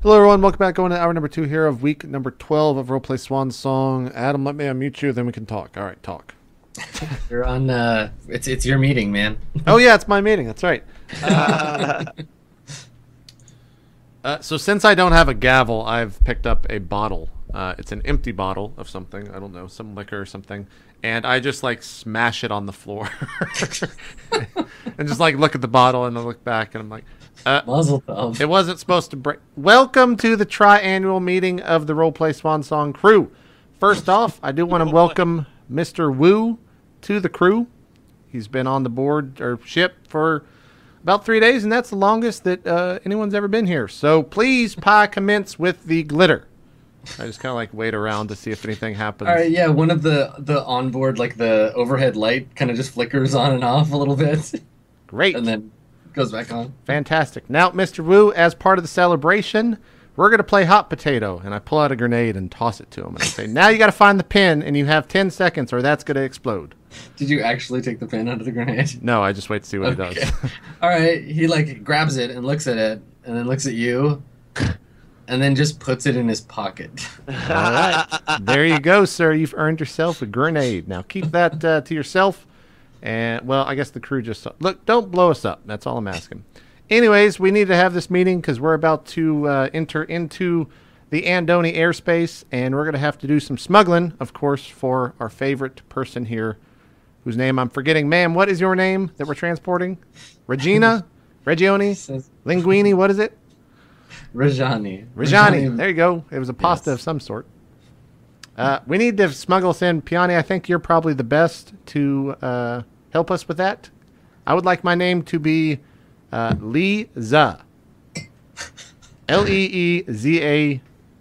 Hello, everyone. Welcome back. Going to hour number 2 here of week number 12 of Roleplay Swan Song. Adam, let me unmute you, then we can talk. All right, talk. You're on. It's your meeting, man. Oh, yeah, it's my meeting. That's right. So since I don't have a gavel, I've picked up a bottle. It's an empty bottle of something. I don't know, some liquor or something. And I just, smash it on the floor. And just, look at the bottle, and I look back, and I'm like... Muzzle tov. It wasn't supposed to break. Welcome to the tri-annual meeting of the Roleplay Swan Song crew. First off, I do want to welcome Mr. Wu to the crew. He's been on the board or ship for about 3 days, and that's the longest that anyone's ever been here. So please, commence with the glitter. I just kind of wait around to see if anything happens. All right, yeah. One of the onboard, the overhead light, kind of just flickers on and off a little bit. Great. And then goes back on. Fantastic. Now, Mr. Wu, as part of the celebration, we're going to play hot potato. And I pull out a grenade and toss it to him. And I say, now you got to find the pin, and you have 10 seconds, or that's going to explode. Did you actually take the pin out of the grenade? No, I just wait to see what he does. All right, he grabs it and looks at it, and then looks at you, and then just puts it in his pocket. All right. There you go, sir. You've earned yourself a grenade. Now keep that to yourself. And, well, I guess the crew just... Look, don't blow us up. That's all I'm asking. Anyways, we need to have this meeting because we're about to enter into the Andoni airspace, and we're going to have to do some smuggling, of course, for our favorite person here, whose name I'm forgetting. Ma'am, what is your name that we're transporting? Regina? Regioni? Linguini? What is it? Rajani. There you go. It was a pasta of some sort. We need to smuggle us in. Piani, I think you're probably the best to help us with that. I would like my name to be Leezah. Leezah.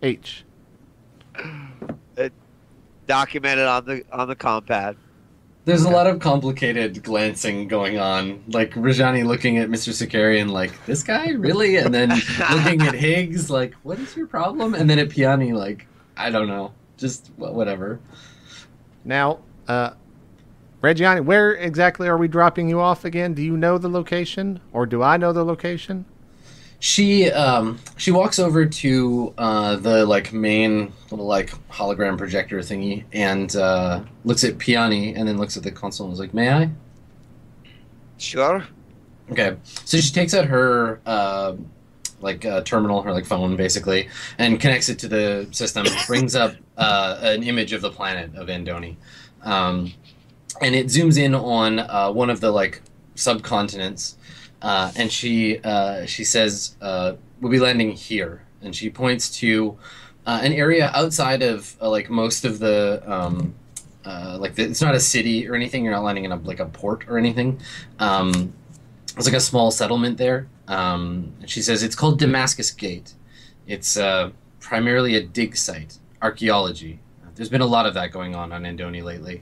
Documented on the compad. There's a lot of complicated glancing going on. Rajani looking at Mr. Sakarian this guy? Really? And then looking at Higgs what is your problem? And then at Piani I don't know. Just whatever. Now, Reggiani, where exactly are we dropping you off again? Do you know the location? Or do I know the location? She walks over to the main little hologram projector thingy and looks at Piani and then looks at the console and is like, "May I?" Sure. Okay. So she takes out her terminal, her phone basically, and connects it to the system. Brings up an image of the planet of Andoni, and it zooms in on one of the subcontinents. And she says, "We'll be landing here." And she points to an area outside of most of the it's not a city or anything. You're not landing in a port or anything. It's a small settlement there. And she says it's called Damascus Gate. It's primarily a dig site, archaeology. There's been a lot of that going on Andoni lately.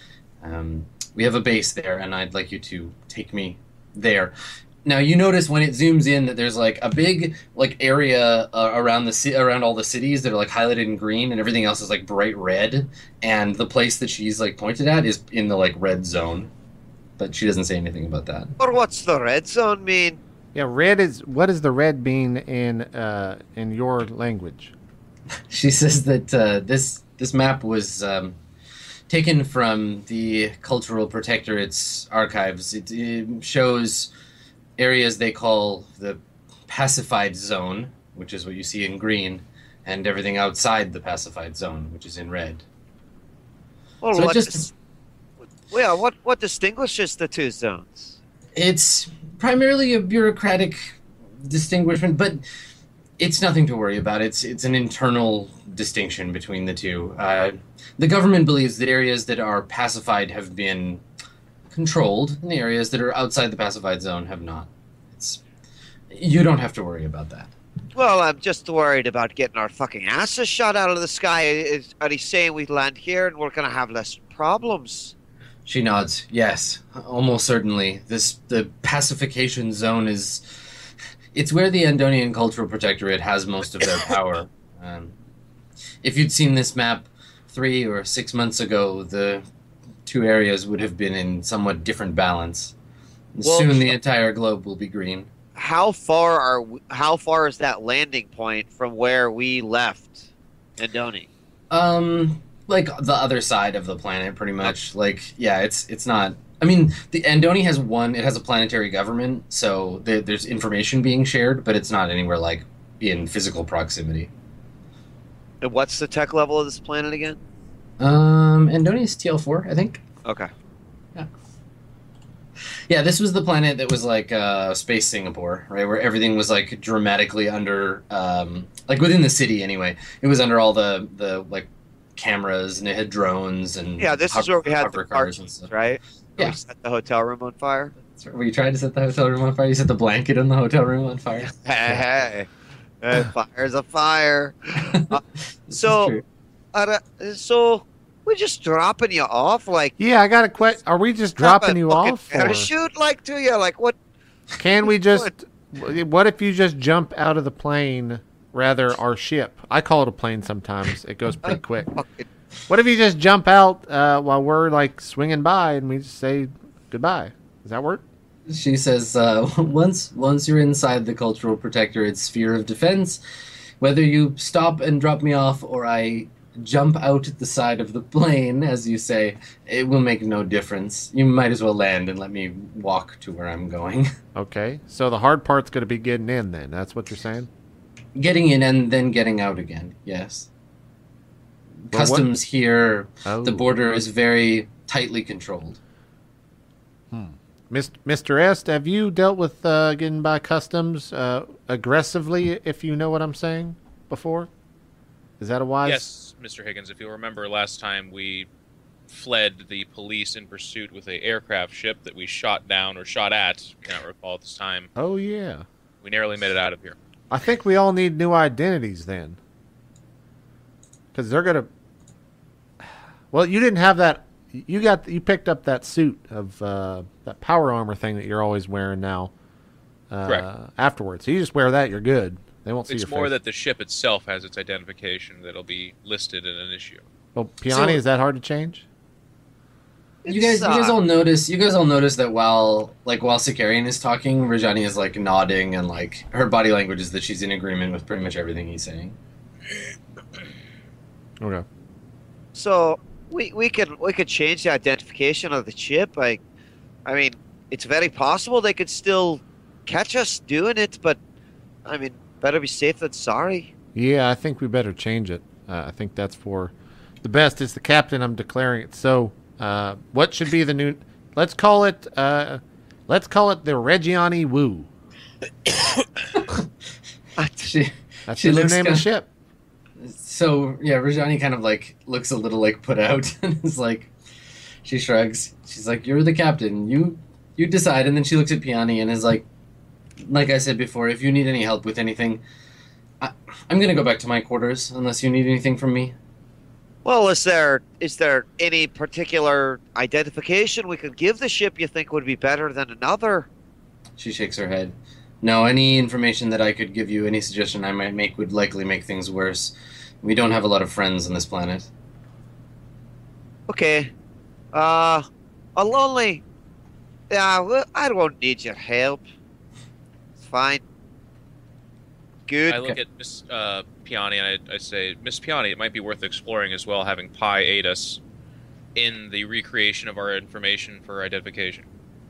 We have a base there, and I'd like you to take me there. Now you notice when it zooms in that there's a big area around around all the cities that are highlighted in green, and everything else is bright red. And the place that she's pointed at is in the red zone, but she doesn't say anything about that. Or what's the red zone mean? Yeah, red is... What does the red mean in your language? She says that this map was taken from the Cultural Protectorate's archives. It shows areas they call the pacified zone, which is what you see in green, and everything outside the pacified zone, which is in red. Well, So what distinguishes the two zones? It's primarily a bureaucratic distinguishment, but it's nothing to worry about. It's an internal distinction between the two. The government believes that areas that are pacified have been controlled, and the areas that are outside the pacified zone have not. You don't have to worry about that. Well, I'm just worried about getting our fucking asses shot out of the sky. Are they saying we'd land here and we're going to have less problems? She nods. Yes, almost certainly. The pacification zone it's where the Andonian Cultural Protectorate has most of their power. If you'd seen this map 3 or 6 months ago, the two areas would have been in somewhat different balance. Well, Soon the entire globe will be green. how far is that landing point from where we left Andoni? Like the other side of the planet, pretty much. Like, yeah, it's not. I mean, the Andoni has one. It has a planetary government, so there's information being shared, but it's not anywhere like in physical proximity. And what's the tech level of this planet again? Andoni is TL4, I think. Okay. Yeah, this was the planet that was like Space Singapore, right? Where everything was like dramatically under, like within the city anyway. It was under all the like cameras, and it had drones and Yeah, this is where we had the hover cars and parties, stuff. right? Where Yeah. we set the hotel room on fire. Where you tried to set the hotel room on fire, you set the blanket in the hotel room on fire. Hey, fire's a fire. This is So, true. so we're just dropping you off, like Yeah, I got a question. Are we just drop dropping a you fucking off? Or parachute, like to you, like what? can we just? What if you just jump out of the plane? Rather, our ship. I call it a plane sometimes. It goes pretty quick. Fucking, What if you just jump out while we're like swinging by and we just say goodbye? Does that work? She says, once you're inside the cultural protectorate sphere of defense, whether you stop and drop me off or I jump out the side of the plane, as you say, it will make no difference. You might as well land and let me walk to where I'm going. Okay. So the hard part's going to be getting in then. That's what you're saying? Getting in and then getting out again, yes. Well, what- Customs here, Oh. the border is very tightly controlled. Mr. Est, have you dealt with getting by customs aggressively, if you know what I'm saying, before? Is that a wise? Yes, Mr. Higgins, if you'll remember last time we fled the police in pursuit with a aircraft ship that we shot down or shot at, I cannot recall at this time. Oh, yeah. We narrowly made it out of here. I think we all need new identities then. Because they're going to... Well, you didn't have that... You picked up that suit of that power armor thing that you're always wearing now. Correct. Afterwards, so you just wear that, you're good. They won't see It's your more face. that the ship itself has its identification that'll be listed in an issue. Well, Piani, So- is that hard to change? You guys all notice that while Sicarian is talking, Rajani is like nodding and like her body language is that she's in agreement with pretty much everything he's saying. Okay. So we could change the identification of the chip. I mean, it's very possible they could still catch us doing it, but I mean, better be safe than sorry. Yeah, I think we better change it. I think that's for the best. It's the captain. I'm declaring it. So, what should be the new? Let's call it. Let's call it the Reggiani Woo. She That's She the new looks name of the kinda- ship. So yeah, Rajani kind of like looks a little like put out and is like, she shrugs. She's like, "You're the captain. You decide." And then she looks at Piani and is like I said before, if you need any help with anything, I'm gonna go back to my quarters unless you need anything from me. Well, is there any particular identification we could give the ship you think would be better than another? She shakes her head. No, any information that I could give you, any suggestion I might make would likely make things worse. We don't have a lot of friends on this planet. Okay. I'll only... Yeah, well, I won't need your help. It's fine. Good. I look at Miss Piani and I say, Miss Piani, it might be worth exploring as well, having Pi aid us in the recreation of our information for identification.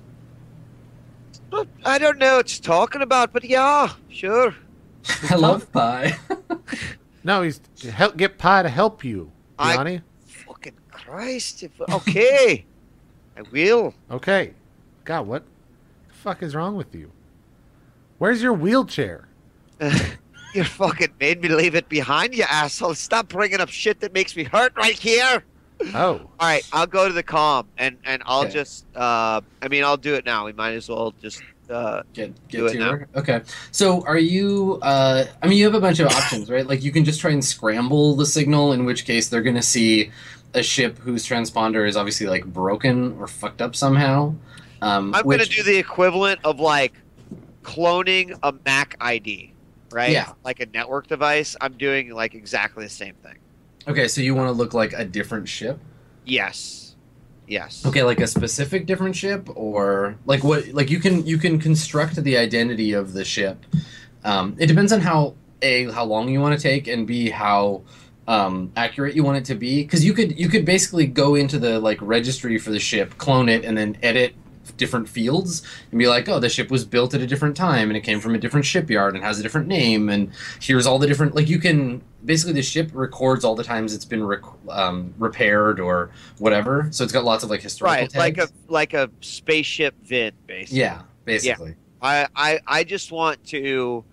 But I don't know what you're talking about, but yeah, sure. I love pie. No, he's get Pi to help you, I- Piani. Fucking Christ. Okay. I will. Okay. God, what the fuck is wrong with you? Where's your wheelchair? You fucking made me leave it behind, you asshole. Stop bringing up shit that makes me hurt right here. Oh, All right, I'll go to the comm, and I'll Okay. just, I mean, I'll do it now. We might as well just, Get Do it to now. her. Okay. So are you I mean you have a bunch of options, right? Like you can just try and scramble the signal, in which case they're gonna see a ship whose transponder is obviously like broken or fucked up somehow. I'm going to do the equivalent of like cloning a Mac ID, right? Yeah. Like a network device. I'm doing like exactly the same thing. Okay, so you want to look like a different ship? Yes. Yes. Okay, like a specific different ship, or like what? Like you can construct the identity of the ship. It depends on how long you want to take, and b how accurate you want it to be. Because you could basically go into the like registry for the ship, clone it, and then edit different fields and be like, oh, the ship was built at a different time and it came from a different shipyard and has a different name, and here's all the different, like, you can basically, the ship records all the times it's been repaired or whatever, so it's got lots of like historical tags. like a spaceship vid, basically. Yeah, basically. I just want to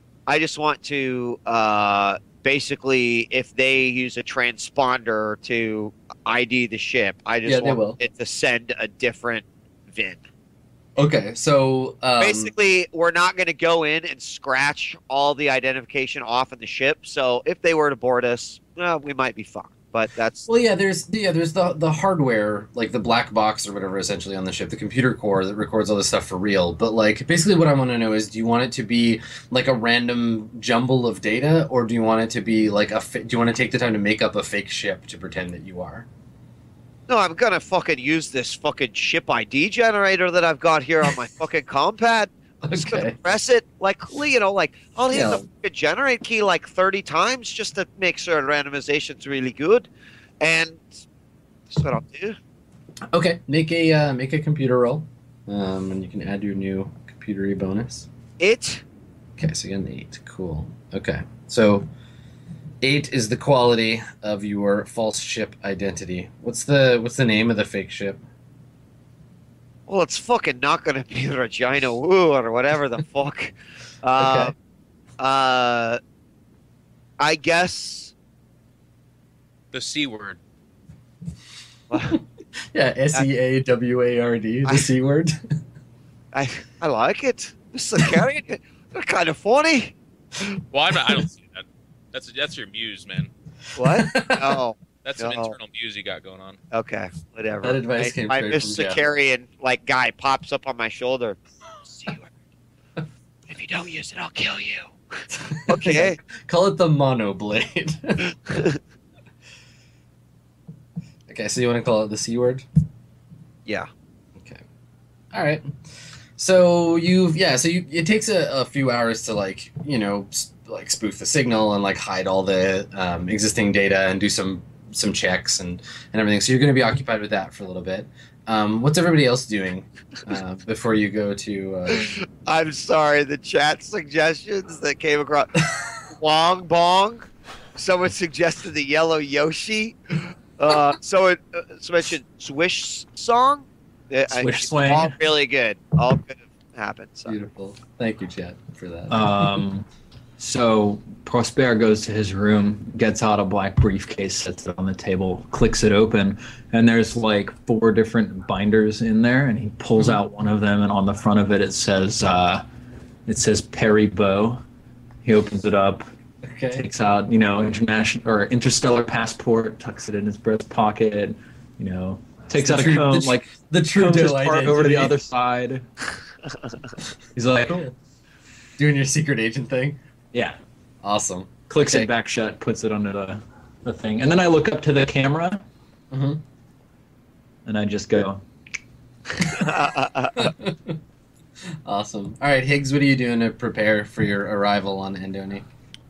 basically, if they use a transponder to ID the ship, I just want it to send a different VIN. Okay, so basically, we're not going to go in and scratch all the identification off of the ship. So if they were to board us, we might be fucked. But that's there's the hardware, like the black box or whatever, essentially on the ship, the computer core that records all this stuff for real. But like, basically, what I want to know is, do you want it to be like a random jumble of data, or do you want it to be like do you want to take the time to make up a fake ship to pretend that you are? No, I'm gonna fucking use this fucking ship ID generator that I've got here on my fucking compad. I'm just gonna press it, like, you know, like, I'll hit the fucking generate key like 30 times just to make sure randomization's really good, and that's what I'll do. Okay, make a computer roll, and you can add your new computery bonus. 8. Okay, so you got an 8. Cool. Okay, so 8 is the quality of your false ship identity. What's the name of the fake ship? Well, it's fucking not going to be Regina Woo or whatever the fuck. Okay. I guess The C word. Yeah, SEAWARD, the C word. I like it. This is carrying. They're kind of funny. Well, I don't see that. That's your muse, man. What? Oh. That's some internal muse you got going on. Okay, whatever. That advice came straight my from Mr. Jeff. Carrion like guy pops up on my shoulder. If you don't use it, I'll kill you. Okay. Call it the monoblade. Okay, so you want to call it the C word? Yeah. Okay. All right. So it takes a few hours to like, you know, like spoof the signal and like hide all the existing data and do some checks and everything. So you're going to be occupied with that for a little bit. What's everybody else doing before you go to? I'm sorry. The chat suggestions that came across. Wong Bong. Someone suggested the Yellow Yoshi. Someone mentioned Swish Song. Swish Swing. All really good. All could have happened. So. Beautiful. Thank you, chat, for that. So Prosper goes to his room, gets out a black briefcase, sets it on the table, clicks it open, and there's like 4 different binders in there, and he pulls out one of them, and on the front of it says Perry Bow. He opens it up, takes out, you know, international or interstellar passport, tucks it in his breast pocket, you know, takes out a comb, like the combs his Trudeau part over to the other side. He's like, cool. Doing your secret agent thing. Yeah. Awesome. Clicks it back shut, puts it under the thing. And then I look up to the camera, and I just go. Awesome. All right, Higgs, what are you doing to prepare for your arrival on Andoni?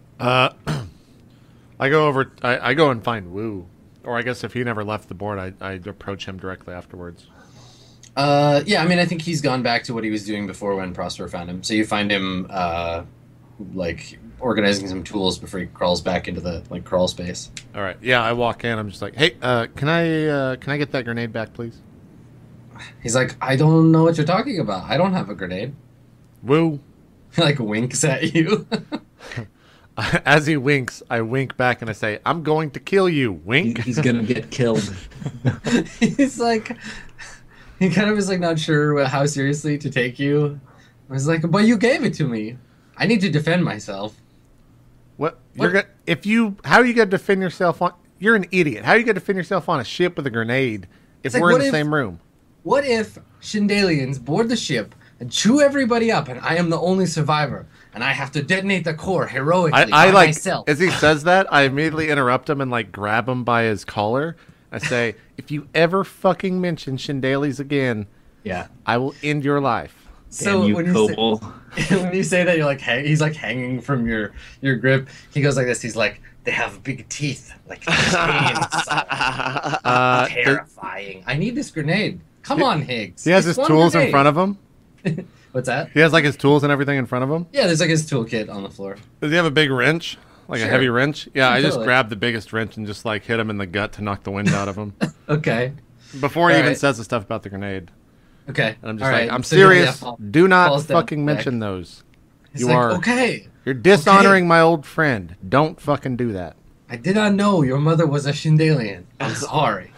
I go over. I go and find Wu. Or I guess if he never left the board, I'd approach him directly afterwards. Yeah, I mean, I think he's gone back to what he was doing before when Prosper found him. So you find him like organizing some tools before he crawls back into the like crawl space. All right. Yeah, I walk in. I'm just like, hey, can I get that grenade back, please? He's like, I don't know what you're talking about. I don't have a grenade. Woo. He like winks at you. As he winks, I wink back and I say, I'm going to kill you. Wink. He's gonna get killed. He's like, he kind of is like not sure how seriously to take you. I was like, but you gave it to me. I need to defend myself. What? You're gonna, how are you going to defend yourself on? You're an idiot. How are you going to defend yourself on a ship with a grenade if like, we're in the same room? What if Shindalians board the ship and chew everybody up, and I am the only survivor, and I have to detonate the core heroically by myself? As he says that, I immediately interrupt him and like grab him by his collar, I say, if you ever fucking mention Shindales again, Yeah. I will end your life. Damn you, when Kobold. when you say that, you're like he's like hanging from your grip. He goes like this. He's like, they have big teeth, like chains. Terrifying. I need this grenade. Come on, Higgs. He has It's his one tools in grenade. front of him. What's that? He has like his tools and everything in front of him. Yeah, there's like his toolkit on the floor. Does he have a big wrench? Like a Sure. heavy wrench? Yeah, I just Totally. grabbed the biggest wrench and just like hit him in the gut to knock the wind out of him. Okay. Before he All even right. says the stuff about the grenade. Okay. And I'm just All like, right. I'm So serious. yeah, Do not falls down fucking back. mention those. He's You like, are. okay. You're dishonoring my old friend. Don't fucking do that. I did not know your mother was a Shindalian. I'm sorry.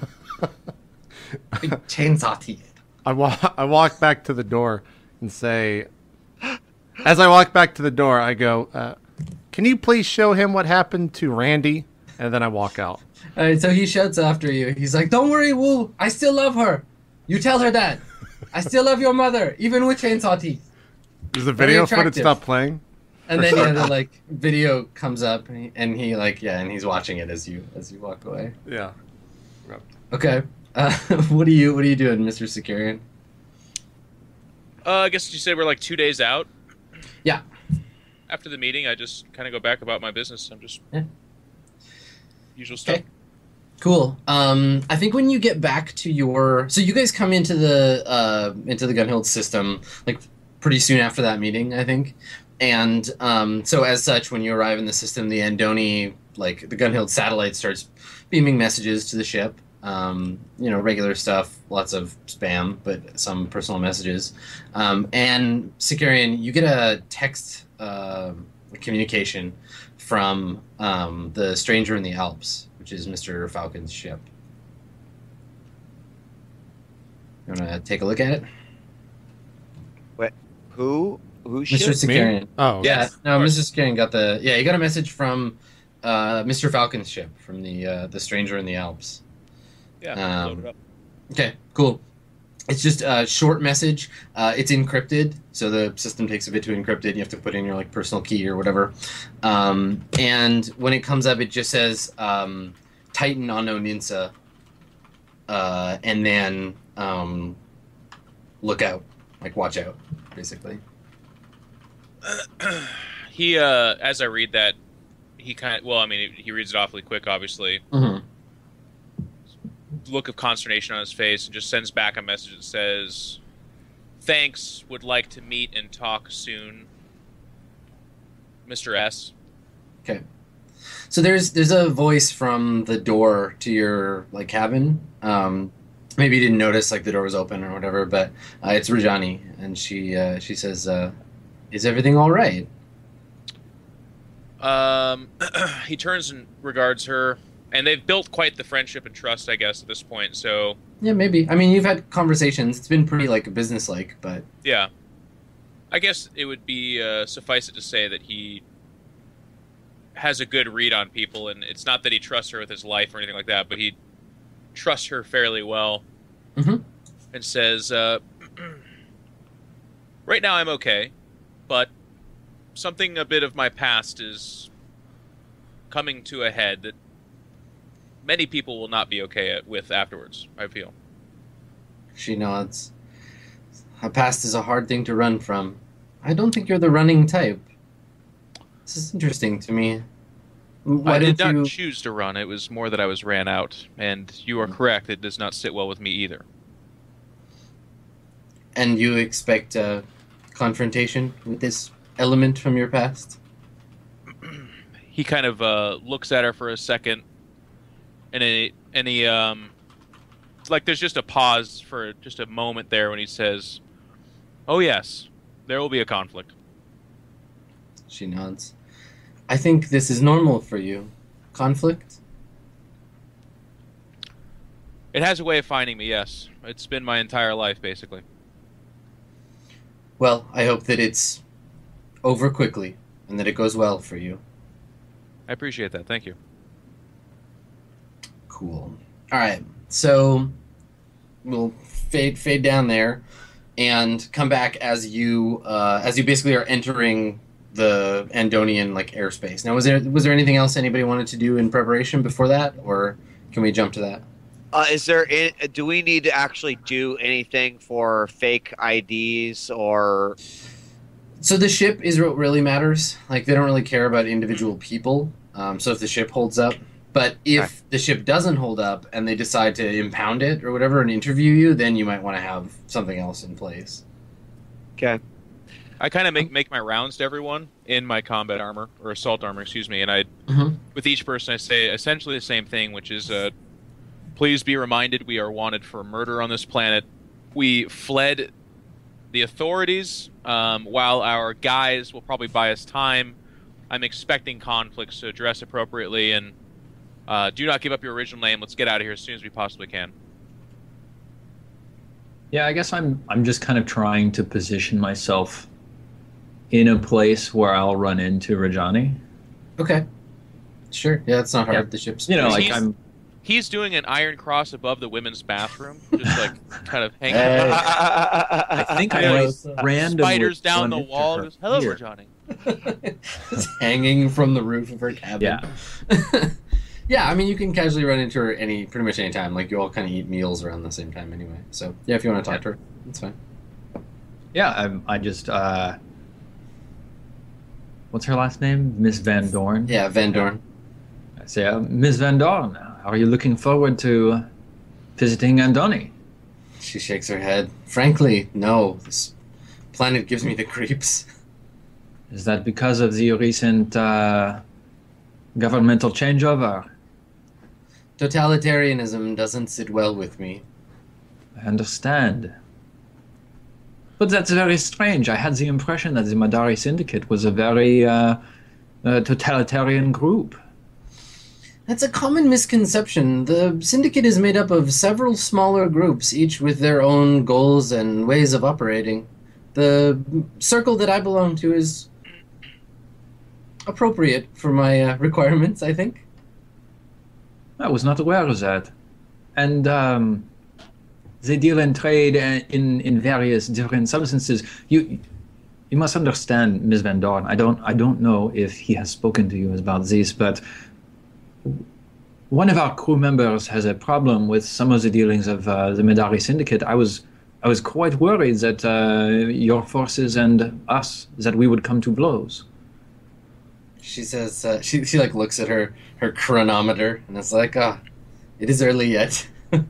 Big chainsaw teeth. I walk back to the door and say, as I walk back to the door, I go, can you please show him what happened to Randy? And then I walk out. All right, so he shouts after you. He's like, "Don't worry, Wu. I still love her. You tell her that. I still love your mother, even with chainsaw teeth." Does the Very video footage attractive. stop playing? And then yeah, the like video comes up, and he like and he's watching it as you walk away. Yeah. Okay. What are you doing, Mr. Securian? I guess you said we're like 2 days out. Yeah. After the meeting, I just kind of go back about my business. I'm just Yeah. usual stuff. Okay. Cool. I think when you get back to so you guys come into the Gunhild system like pretty soon after that meeting, I think. And so as such, when you arrive in the system, the Andoni, like the Gunhild satellite, starts beaming messages to the ship. Regular stuff, lots of spam, but some personal messages. And Securian, you get a text communication from the Stranger in the Alps, which is Mr. Falcon's ship. You want to take a look at it? Who's Mr. ship? Securian. Oh, Yeah. Yeah, Yes, no, of Mr. course. Securian got he got a message from Mr. Falcon's ship, from the Stranger in the Alps. Yeah, load it up. Okay, cool. It's just a short message. It's encrypted, so the system takes a bit to encrypt it. You have to put in your personal key or whatever. And when it comes up, it just says Titan Unknown Ninsa, and then look out, watch out, basically. He, as I read that, he he reads it awfully quick, obviously. Mm-hmm. Look of consternation on his face and just sends back a message that says, "Thanks, would like to meet and talk soon, Mr. S." Okay. So there's a voice from the door to your cabin. Maybe you didn't notice the door was open or whatever, but it's Rajani, and she says, "Is everything all right?" He turns and regards her, and they've built quite the friendship and trust, I guess, at this point. So Yeah, maybe. I mean, you've had conversations. It's been pretty business-like, but yeah, I guess it would be suffice it to say that he has a good read on people, and it's not that he trusts her with his life or anything like that, but he trusts her fairly well. Mhm. And says, "Right now I'm okay, but something a bit of my past is coming to a head that many people will not be okay with afterwards, I feel." she nods. A past is a hard thing to run from. I don't think you're the running type. This is interesting to me. Why I did don't not you... choose to run. It was more that I was ran out. And you are correct. It does not sit well with me either. And you expect confrontation with this element from your past? He kind of looks at her for a second, and he there's just a pause for just a moment there when he says, "Oh yes, there will be a conflict." She nods. I think this is normal for you. Conflict? It has a way of finding me, yes. It's been my entire life, basically. Well, I hope that it's over quickly and that it goes well for you. I appreciate that. Thank you. Cool. All right. So we'll fade down there and come back as you basically are entering the Andonian airspace. Now, was there anything else anybody wanted to do in preparation before that, or Can we jump to that? Do we need to actually do anything for fake IDs or? So the ship is what really matters. Like, they don't really care about individual people. So if the ship holds up, but if the ship doesn't hold up and they decide to impound it or whatever and interview you, then you might want to have something else in place. Okay. I kind of make my rounds to everyone in my combat armor, or assault armor, excuse me, and with each person I say essentially the same thing, which is, please be reminded we are wanted for murder on this planet. We fled the authorities, while our guys will probably buy us time. I'm expecting conflicts to address appropriately, and do not give up your original name. Let's get out of here as soon as we possibly can. Yeah, I guess I'm just kind of trying to position myself in a place where I'll run into Rajani. Okay. Sure. Yeah, it's not hard. Yeah. The ship's... He's doing an iron cross above the women's bathroom, just like kind of hanging. I think I randomly spiders down the wall. Just, hello, Rajani. It's hanging from the roof of her cabin. Yeah. Yeah, I mean, you can casually run into her pretty much any time. Like, you all kind of eat meals around the same time anyway. So, yeah, if you want to talk to her, that's fine. Yeah, I just, what's her last name? Miss Van Dorn? Yeah, Van Dorn. I say, Miss Van Dorn, are you looking forward to visiting Andoni? She shakes her head. Frankly, no. This planet gives me the creeps. Is that because of the recent governmental changeover? Totalitarianism doesn't sit well with me. I understand. But that's very strange. I had the impression that the Madari Syndicate was a very totalitarian group. That's a common misconception. The Syndicate is made up of several smaller groups, each with their own goals and ways of operating. The circle that I belong to is appropriate for my requirements, I think. I was not aware of that. And they deal in trade in various different substances. You must understand, Ms. Van Dorn. I don't know if he has spoken to you about this, but one of our crew members has a problem with some of the dealings of the Madari Syndicate. I was quite worried that your forces and us, that we would come to blows. She says, she like looks at her chronometer and is like, it is early yet.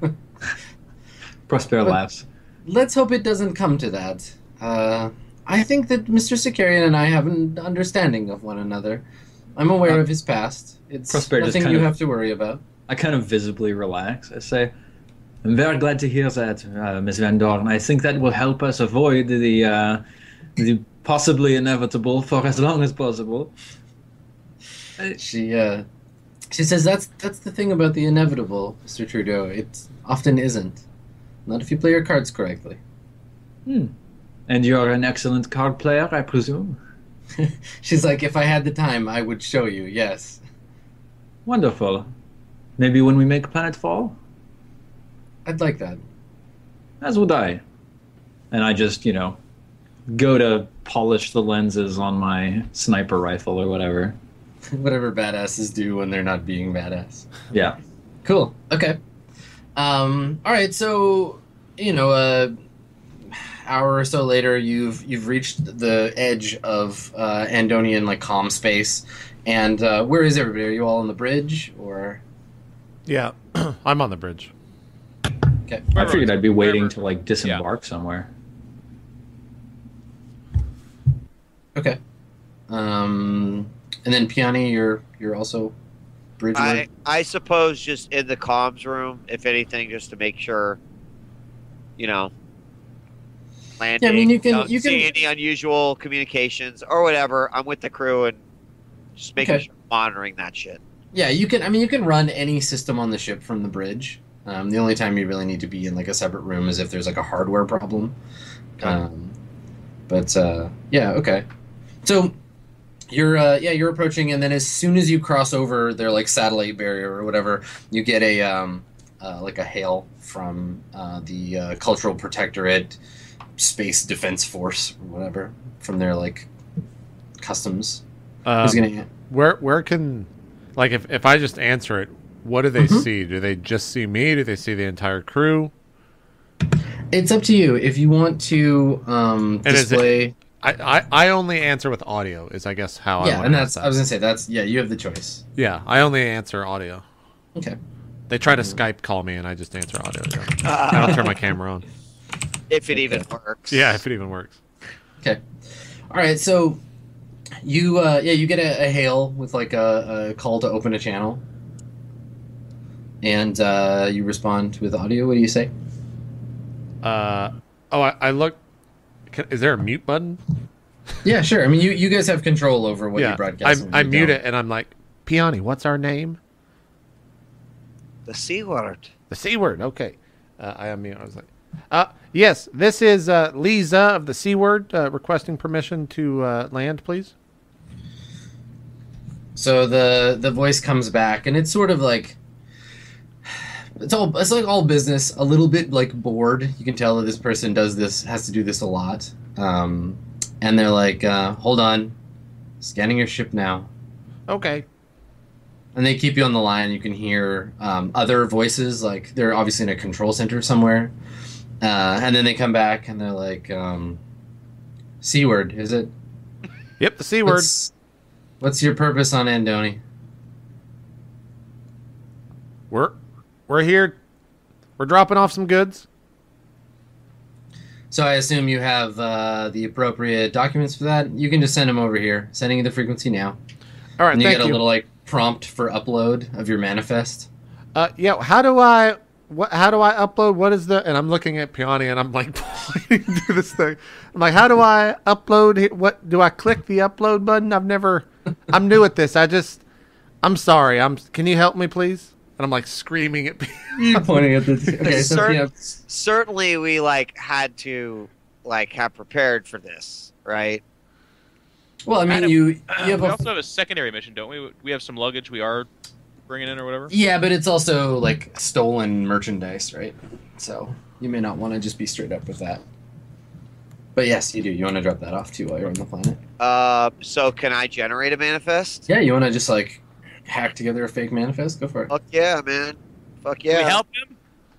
Prosper laughs. Let's hope it doesn't come to that. I think that Mr. Sicarian and I have an understanding of one another. I'm aware of his past. It's Prosper nothing you have to worry about. I kind of visibly relax. I say, I'm very glad to hear that, Ms. Van Dorn. I think that will help us avoid the possibly inevitable for as long as possible. She says that's the thing about the inevitable, Mr. Trudeau. It often isn't. Not if you play your cards correctly. And you're an excellent card player, I presume? She's like, if I had the time, I would show you, yes. Wonderful. Maybe when we make Planetfall? I'd like that. As would I. And I just, go to polish the lenses on my sniper rifle or whatever. Whatever badasses do when they're not being badass. Yeah. Cool. Okay. All right. So, hour or so later, you've reached the edge of Andonian comm space, and where is everybody? Are you all on the bridge or? Yeah, I'm on the bridge. Okay. I figured I'd be waiting to disembark somewhere. Okay. And then Piani, you're also bridge. I suppose just in the comms room, if anything, just to make sure, landing. Yeah, I mean, you can see any unusual communications or whatever. I'm with the crew and just making sure monitoring that shit. Yeah, you can. I mean, you can run any system on the ship from the bridge. The only time you really need to be in a separate room is if there's a hardware problem. Yeah, okay. So you're approaching, and then as soon as you cross over their satellite barrier or whatever, you get a hail from the Cultural Protectorate Space Defense Force or whatever from their customs. Where can if I just answer it, What do they see? Do they just see me? Do they see the entire crew? It's up to you if you want to display. I only answer with audio. Is I guess how I. Yeah, want and to that's. I was gonna say that's. Yeah, you have the choice. Yeah, I only answer audio. Okay. They try to Skype call me, and I just answer audio. Yeah. I don't turn my camera on. If it even works. Yeah, if it even works. Okay. All right. So you you get a hail with like a call to open a channel, and you respond with audio. What do you say? I look. Is there a mute button? Yeah, sure. I mean, you guys have control over what you broadcast. I mute it, and I'm like, Piani, what's our name? The C word. The C word. Okay. I unmute. I was like, yes, this is Lisa of the C word requesting permission to land, please. So the voice comes back, and it's sort of like it's like all business, a little bit like bored. You can tell that this person has to do this a lot. And they're like, hold on, scanning your ship now. Okay. And they keep you on the line. You can hear other voices, like they're obviously in a control center somewhere. And then they come back and they're like, C word, is it? Yep, the C word. What's your purpose on Andoni? We're here. We're dropping off some goods. So I assume you have the appropriate documents for that. You can just send them over here. Sending you the frequency now. All right, and you thank get a little like prompt for upload of your manifest. Yeah. How do I upload? What is the? And I'm looking at Piani, and I'm like pointing to this thing. I'm like, how do I upload? What do I click the upload button? I'm new at this. I'm sorry. Can you help me, please? And I'm like screaming at people. You're pointing at this. Okay, so Certainly, we had to have prepared for this, right? Well, I mean, we also have a secondary mission, don't we? We have some luggage we are bringing in or whatever. Yeah, but it's also like stolen merchandise, right? So you may not want to just be straight up with that. But yes, you do. You want to drop that off too while you're on the planet. So can I generate a manifest? Yeah, you want to just hack together a fake manifest? Go for it. Fuck yeah, man. Fuck yeah. Can we help him?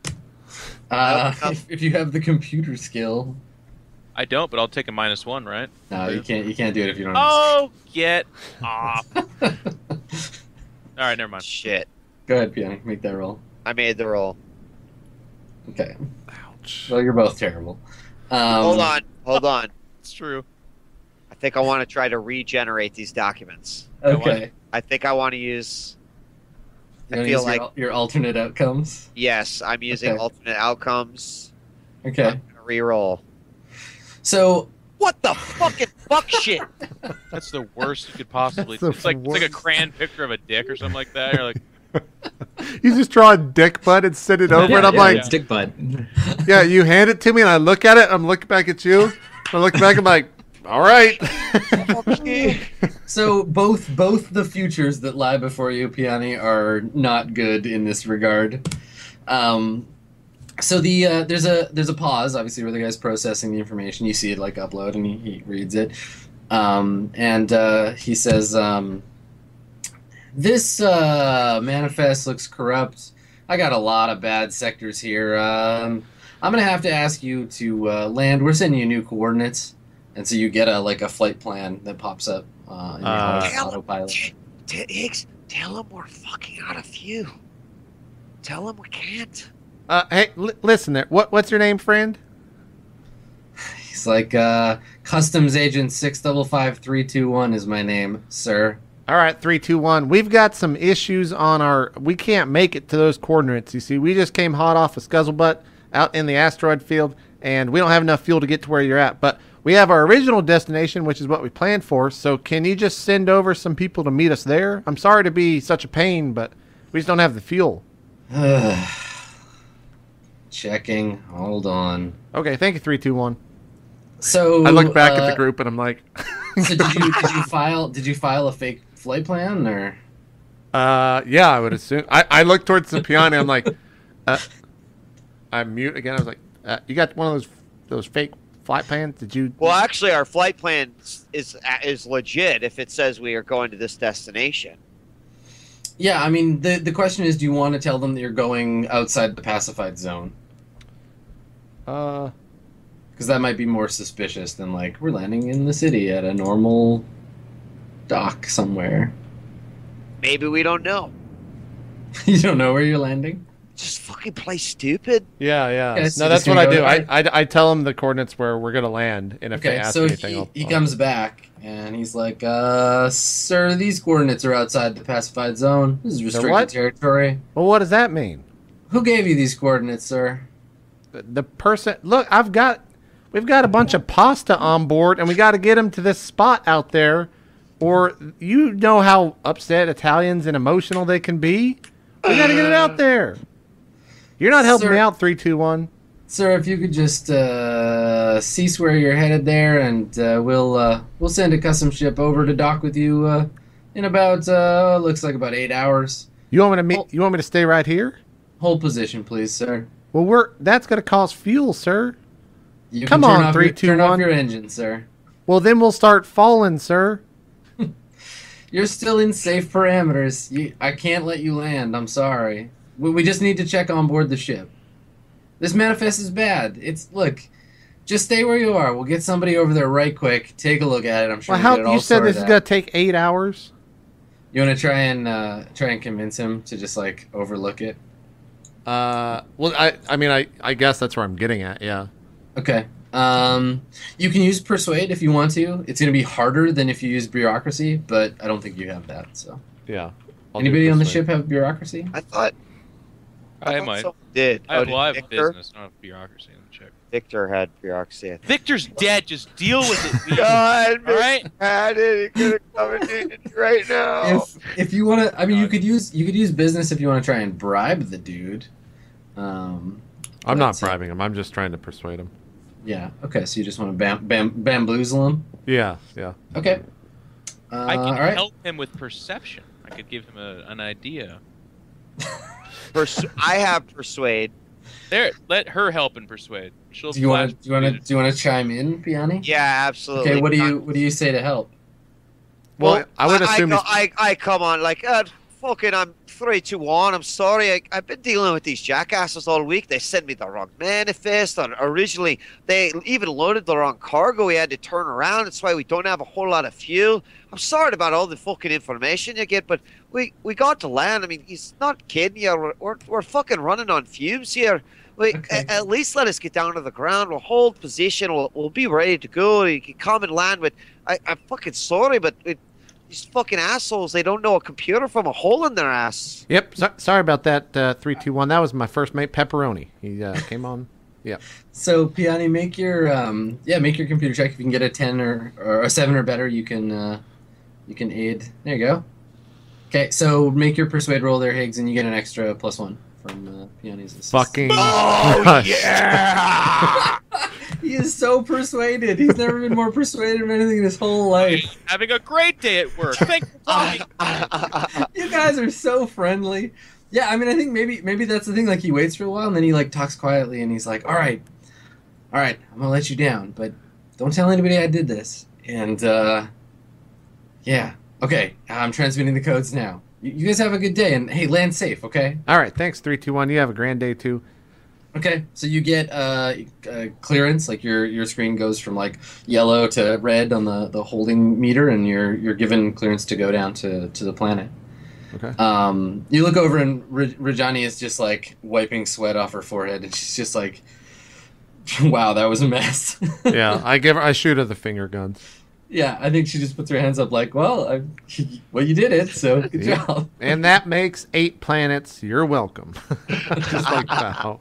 If you have the computer skill. I don't, but I'll take a -1, right? No, you can't. You can't do it if you don't. Oh, get off! All right, never mind. Shit. Go ahead, Piani. Make that roll. I made the roll. Okay. Ouch. Well, you're both terrible. Hold on. It's true. I think I want to try to regenerate these documents. Okay. I think I want to use. I feel like your alternate outcomes. Yes, I'm using alternate outcomes. Okay. I'm gonna re-roll. So what the fucking fuck shit? That's the worst you could possibly. That's the it's like a crayon picture of a dick or something like that. You're like, You just draw a dick butt and send it over, and I'm like, it's dick butt. yeah. You hand it to me, and I look at it. I'm looking back at you. I look back. I'm like, all right. So both the futures that lie before you, Piani, are not good in this regard. So there's a pause, obviously, where the guy's processing the information. You see it upload, and he reads it, and he says, "This manifest looks corrupt. I got a lot of bad sectors here. I'm gonna have to ask you to land. We're sending you new coordinates." And so you get a flight plan that pops up in your autopilot. Higgs, tell him we're fucking out of fuel. Tell him we can't. Hey, listen there. What's your name, friend? He's like, Customs Agent 655321 is my name, sir. All right, 321. We've got some issues on we can't make it to those coordinates, you see. We just came hot off of Scuzzlebutt out in the asteroid field, and we don't have enough fuel to get to where you're at. But we have our original destination, which is what we planned for, so can you just send over some people to meet us there? I'm sorry to be such a pain, but we just don't have the fuel. Checking. Hold on. Okay, thank you, 321. So I look back at the group, and I'm like... So did you file a fake flight plan, or? Yeah, I would assume. I look towards the piano. I'm like, I mute again. I was like, you got one of those fake flight plans? Did you? Well, actually, our flight plan is legit if it says we are going to this destination. Yeah, I mean, the question is, do you want to tell them that you're going outside the pacified zone? Uh, Because that might be more suspicious than, like, we're landing in the city at a normal dock somewhere. Maybe we don't know. You don't know where you're landing? Just fucking play stupid. yeah, yeah. Okay, so No, just that's what I gonna do. go I tell them the coordinates where we're gonna land, and if they Okay, ask so me anything, he I'll comes back, and he's like, sir, these coordinates are outside the pacified zone. This is restricted what? territory. Well, what does that mean? Who gave you these coordinates, sir? The person. Look, we've got a bunch of pasta on board, and we got to get them to this spot out there, or you know how upset Italians and emotional they can be. We got to get it out there. You're not helping Sir- me out, 321. Sir, if you could just cease where you're headed there, and we'll send a custom ship over to dock with you in about looks like about 8 hours. You want me to meet? You want me to stay right here? Hold position, please, sir. Well, that's going to cost fuel, sir. You Come can turn on, off 3, your, 2, turn off 1. your engine, sir. Well, then we'll start falling, sir. You're still in safe parameters. I can't let you land. I'm sorry. We just need to check on board the ship. This manifest is bad. Look, just stay where you are. We'll get somebody over there right quick. Take a look at it. I'm sure Well, we'll get it all you said this is sorted going out. to take 8 hours? You want to try and convince him to just like overlook it? Well, I guess that's where I'm getting at. Yeah. Okay. You can use persuade if you want to. It's going to be harder than if you use bureaucracy, but I don't think you have that. So, Yeah. anybody on the ship have bureaucracy? I thought I thought might. someone did. I have did live Victor? business, not bureaucracy in the check. Victor had bureaucracy. I think. Victor's dead. Just deal with it. Pete. God, All right. had it. He could have come in right now. If you want to, I mean, you could use business if you want to try and bribe the dude. I'm not but, bribing him. I'm just trying to persuade him. Yeah. Okay. So you just want to bamboozle him? Yeah. Yeah. Okay. I can all right. help him with perception. I could give him an idea. I have persuade. There, let her help and persuade. She'll Do you want flash to chime in, Piani? Yeah, absolutely. Okay. What do you say to help? Well, I would assume I come on like fucking I'm 3-2-1. I'm sorry. I've been dealing with these jackasses all week. They sent me the wrong manifest. And originally, they even loaded the wrong cargo. We had to turn around. That's why we don't have a whole lot of fuel. I'm sorry about all the fucking information you get, but we got to land. I mean, he's not kidding you. We're fucking running on fumes here. Okay. At least let us get down to the ground. We'll hold position. We'll be ready to go. You can come and land. But I'm fucking sorry, but these fucking assholes, they don't know a computer from a hole in their ass. Yep. Sorry about that. 321. That was my first mate, Pepperoni. He came on. Yep. So Piani, make your computer check. If you can get a 10 or a 7 or better, you can aid. There you go. Okay, so make your persuade roll there, Higgs, and you get an extra +1 from Piani's assist. Fucking. Oh, yeah! He is so persuaded. He's never been more persuaded of anything in his whole life. having a great day at work. Thanks for coming. You guys are so friendly. Yeah, I mean, I think maybe that's the thing. Like, he waits for a while, and then he like talks quietly, and he's like, "All right, I'm gonna let you down, but don't tell anybody I did this." And yeah, okay, I'm transmitting the codes now. You guys have a good day, and hey, land safe, okay? All right. Thanks, 321. You have a grand day too. Okay, so you get clearance. Like your screen goes from like yellow to red on the holding meter, and you're given clearance to go down to the planet. Okay. You look over, and Rajani is just like wiping sweat off her forehead, and she's just like, "Wow, that was a mess." Yeah. I shoot her the finger guns. Yeah, I think she just puts her hands up, like, "Well, you did it, so good Yeah. job." And that makes 8 planets. You're welcome. Just like wow.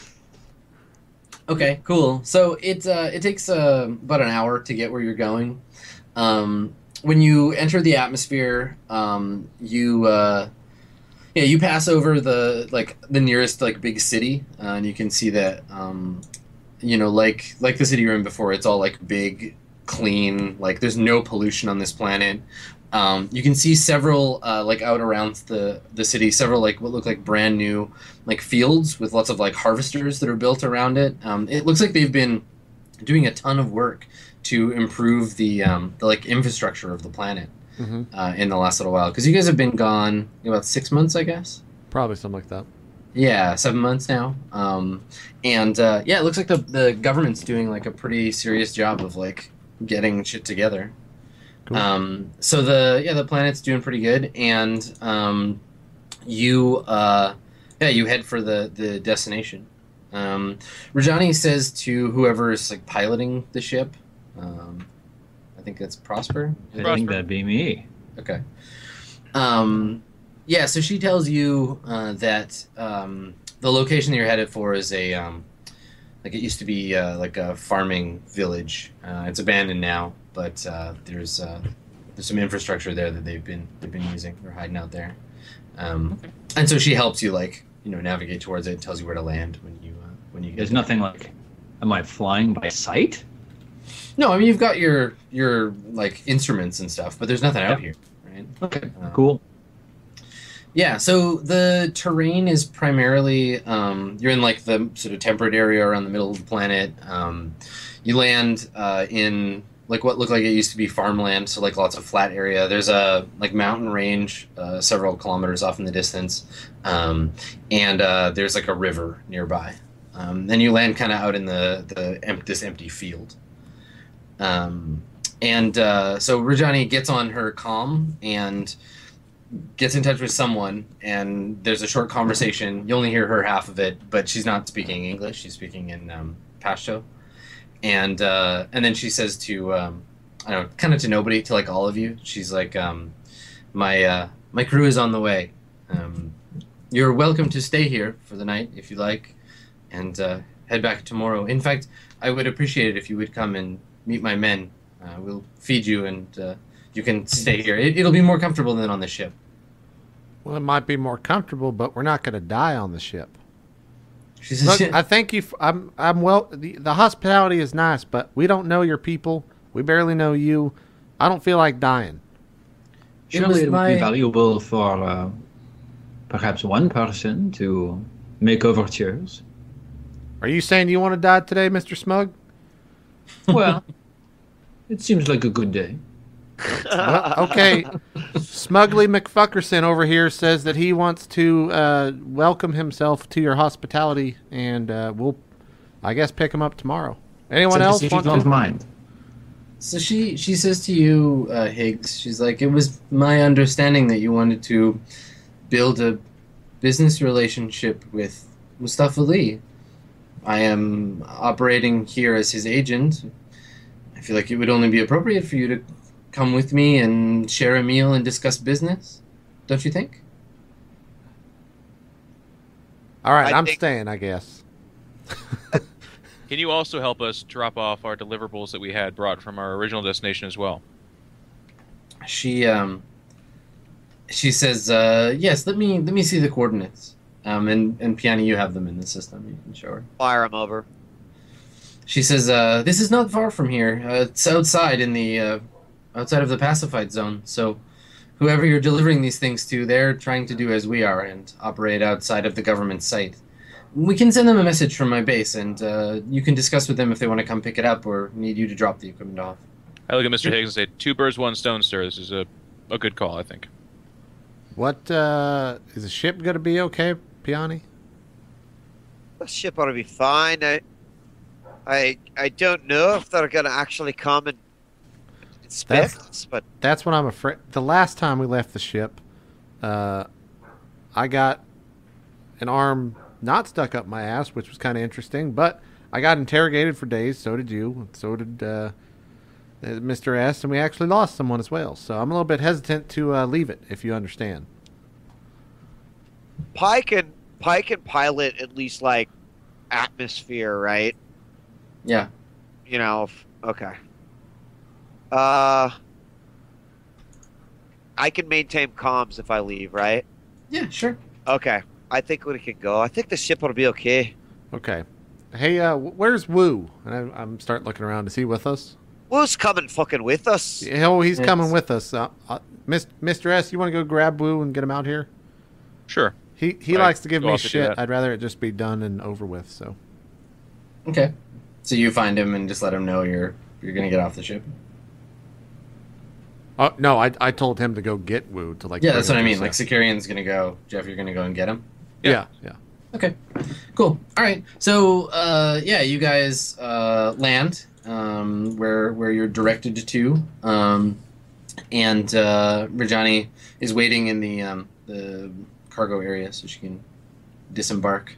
Okay, cool. So it takes about an hour to get where you're going. When you enter the atmosphere, you pass over the nearest like big city, and you can see that like the city you're in before, it's all like big, clean. Like there's no pollution on this planet. You can see several like out around the city, several like what look like brand new like fields with lots of like harvesters that are built around it. It looks like they've been doing a ton of work to improve the like infrastructure of the planet. in the last little while, because you guys have been gone about 6 months, I guess. Probably something like that. Yeah, 7 months now. And yeah, it looks like the government's doing like a pretty serious job of like getting shit together. Cool. So the planet's doing pretty good, and you head for the destination. Rajani says to whoever's like piloting the ship, I think that's Prosper. I think that'd be me. Okay. Yeah, so she tells you that the location that you're headed for is a like it used to be like a farming village. It's abandoned now, but there's some infrastructure there that they've been using. They're hiding out there, and so she helps you like navigate towards it. Tells you where to land when you get There's there. nothing like, am I flying by sight? No, I mean you've got your like instruments and stuff, but there's nothing out here, right? Okay, cool. Yeah, so the terrain is primarily you're in like the sort of temperate area around the middle of the planet. You land in like what looked like it used to be farmland, so like lots of flat area. There's a like mountain range several kilometers off in the distance, and there's like a river nearby. Then you land kind of out in this empty field. So Rajani gets on her comm and gets in touch with someone, and there's a short conversation. You only hear her half of it, but she's not speaking English. She's speaking in Pashto. And then she says to, I don't know, kind of to nobody, to like all of you. She's like, my crew is on the way. You're welcome to stay here for the night if you like, and head back tomorrow. In fact, I would appreciate it if you would come and meet my men. We'll feed you, and you can stay here. It'll be more comfortable than on the ship. Well, it might be more comfortable, but we're not going to die on the ship. She says, Look, I thank you. I'm well. The hospitality is nice, but we don't know your people. We barely know you. I don't feel like dying. Surely it would be valuable for perhaps one person to make overtures. Are you saying you want to die today, Mr. Smug? Well, it seems like a good day. Well, okay. Smugly McFuckerson over here says that he wants to welcome himself to your hospitality, and we'll, I guess, pick him up tomorrow. Anyone else want to? Mind. So she says to you, Higgs, she's like, it was my understanding that you wanted to build a business relationship with Mustafa Lee. I am operating here as his agent. I feel like it would only be appropriate for you to come with me and share a meal and discuss business. Don't you think? All right, I'm think- staying, I guess. Can you also help us drop off our deliverables that we had brought from our original destination as well? She says, yes, let me see the coordinates. And Piani, you have them in the system. You can show her. Fire him over. She says, this is not far from here. It's outside in the outside of the pacified zone. So whoever you're delivering these things to, they're trying to do as we are and operate outside of the government site. We can send them a message from my base, and you can discuss with them if they want to come pick it up or need you to drop the equipment off. I look at Mr. Higgs and say, 2 birds, 1 stone, sir. This is a good call, I think. What is the ship going to be okay, Piani? The ship ought to be fine. I don't know if they're going to actually come and inspect us, but That's what I'm afraid. The last time we left the ship, I got an arm not stuck up my ass, which was kind of interesting, but I got interrogated for days. So did you. So did Mr. S, and we actually lost someone as well. So I'm a little bit hesitant to leave it, if you understand. Pike can pilot at least like atmosphere, right? Yeah. Okay. I can maintain comms if I leave, right? Yeah, sure. Okay. I think we can go. I think the ship will be okay. Okay. Hey, where's Wu? And I'm starting looking around. Is he with us? Who's coming fucking with us? Oh, he's Yes. coming with us. Mr. S, you want to go grab Wu and get him out here? Sure. He Right. likes to give Go me off to do shit. that. I'd rather it just be done and over with. So Okay. So you find him and just let him know you're going to get off the ship. Oh no, I told him to go get Wu to like. Yeah, bring that's what I him to mean. Like, Seth. Sicarian's gonna go. Jeff, you're gonna go and get him. Yeah. Okay, cool. All right. So, yeah, you guys land where you're directed to, and Rajani is waiting in the cargo area so she can disembark.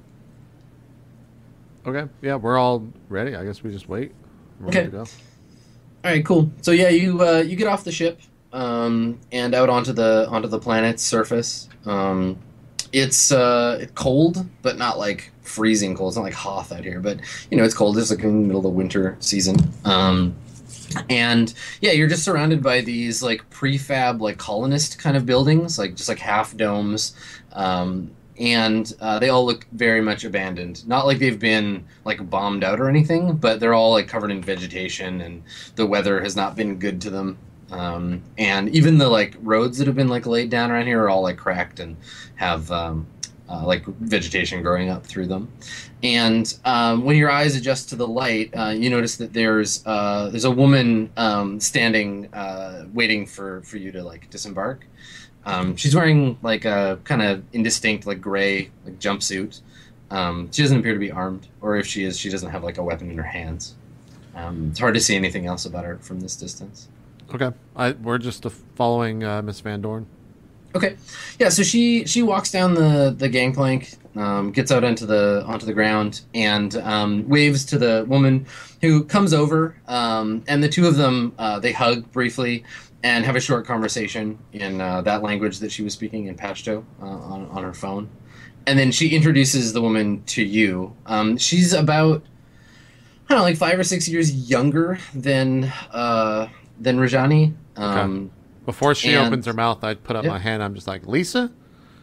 Okay. Yeah, we're all ready. I guess we just wait. We're Okay. ready to go. All right, cool. So yeah, you get off the ship and out onto the planet's surface. It's cold, but not like freezing cold. It's not like Hoth out here, but it's cold. It's like in the middle of the winter season. And yeah, you're just surrounded by these like prefab like colonist kind of buildings, like just like half domes. And they all look very much abandoned. Not like they've been like bombed out or anything, but they're all like covered in vegetation, and the weather has not been good to them. And even the like roads that have been like laid down around here are all like cracked and have like vegetation growing up through them. And when your eyes adjust to the light, you notice that there's a woman standing, waiting for you to like disembark. She's wearing like a kind of indistinct like gray like jumpsuit. She doesn't appear to be armed, or if she is, she doesn't have like a weapon in her hands. It's hard to see anything else about her from this distance. Okay. We're just following Miss Van Dorn. Okay, yeah. So she walks down the gangplank, gets out onto the ground, and waves to the woman, who comes over. And the two of them they hug briefly and have a short conversation in that language that she was speaking in Pashto on her phone. And then she introduces the woman to you. She's about, I don't know, like 5 or 6 years younger than Rajani. Okay. Before she and- opens her mouth, I'd put up Yep. my hand. I'm just like, Lisa?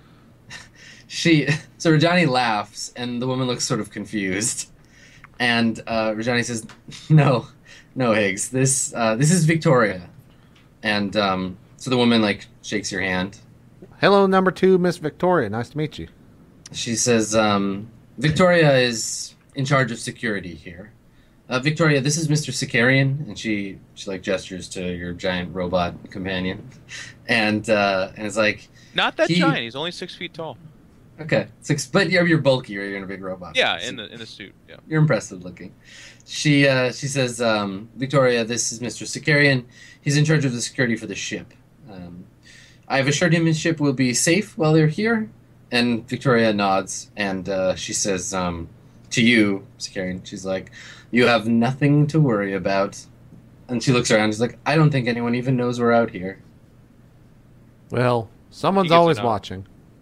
So Rajani laughs, and the woman looks sort of confused. And Rajani says, "No, Higgs. This is Victoria." And so the woman like shakes your hand. Hello, number 2, Miss Victoria. Nice to meet you. She says, "Victoria is in charge of security here. Victoria, this is Mr. Sicarian," and she like gestures to your giant robot companion, and it's like, Not that He- giant. He's only 6 feet tall. okay, but you're bulky, or you're in a big robot. Yeah, So in the suit. Yeah. you're impressive looking. She says, "Victoria, this is Mr. Sicarian. He's in charge of the security for the ship. I have assured him his ship will be safe while they're here." And Victoria nods, and she says, to you, Sicarian, she's like, "You have nothing to worry about." And she looks around, she's like, "I don't think anyone even knows we're out here." Well, someone's He gets always it out. watching.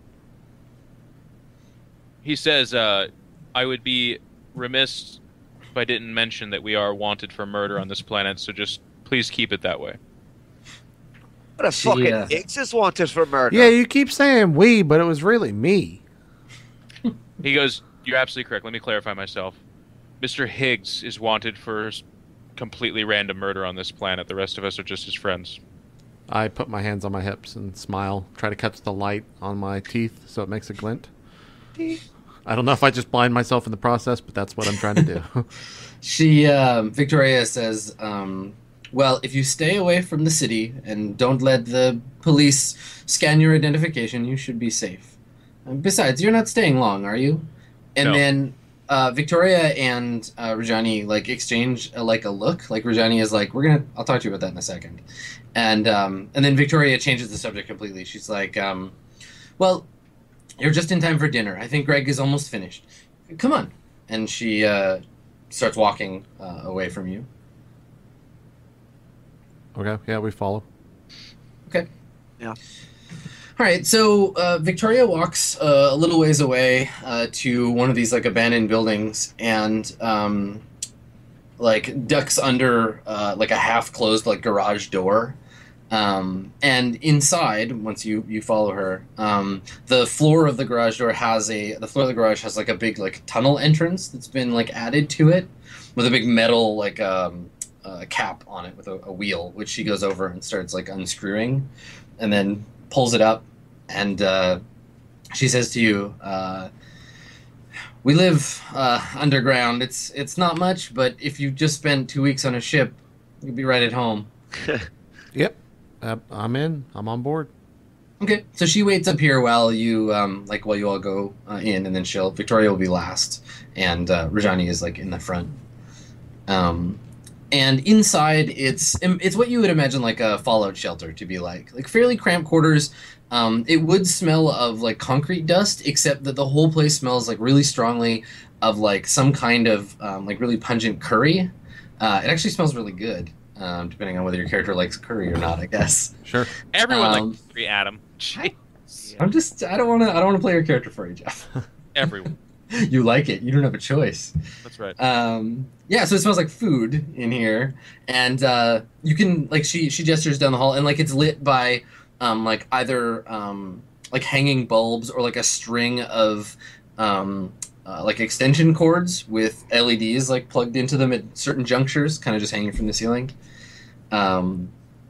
He says, "I would be remiss if I didn't mention that we are wanted for murder on this planet. So just please keep it that way." What a She, fucking Higgs is wanted for murder. Yeah, you keep saying we, but it was really me. He goes, "You're absolutely correct. Let me clarify myself. Mr. Higgs is wanted for completely random murder on this planet. The rest of us are just his friends." I put my hands on my hips and smile, try to catch the light on my teeth so it makes a glint. I don't know if I just blind myself in the process, but that's what I'm trying to do. She, Victoria says, "Well, if you stay away from the city and don't let the police scan your identification, you should be safe. Besides, you're not staying long, are you?" And No. then Victoria and Rajani like exchange a look. Like Rajani is like, I'll talk to you about that in a second. And then Victoria changes the subject completely. She's like, "Well, you're just in time for dinner. I think Greg is almost finished. Come on." And she starts walking away from you. Okay, yeah, we follow. Okay. Yeah. All right. So Victoria walks a little ways away to one of these like abandoned buildings, and like ducks under like a half-closed like garage door. And inside, once you follow her, the floor of the garage has like a big like tunnel entrance that's been like added to it with a big metal like cap on it with a wheel, which she goes over and starts like unscrewing, and then pulls it up, and she says to you, "We live underground. It's not much, but if you just spent 2 weeks on a ship, you'd be right at home." Yep. I'm in. I'm on board. Okay, so she waits up here while you while you all go in, and then Victoria will be last, and Rajani is like in the front. And inside, it's what you would imagine like a fallout shelter to be like fairly cramped quarters. It would smell of like concrete dust, except that the whole place smells like really strongly of like some kind of like really pungent curry. It actually smells really good, depending on whether your character likes curry or not, I guess. Sure. Everyone likes curry, Adam. Jeez. I don't want to play your character for you, Jeff. Everyone. You like it. You don't have a choice. That's right. Yeah, so it smells like food in here, and you can like she gestures down the hall, and like it's lit by like either like hanging bulbs or like a string of like extension cords with LEDs like plugged into them at certain junctures, kind of just hanging from the ceiling. And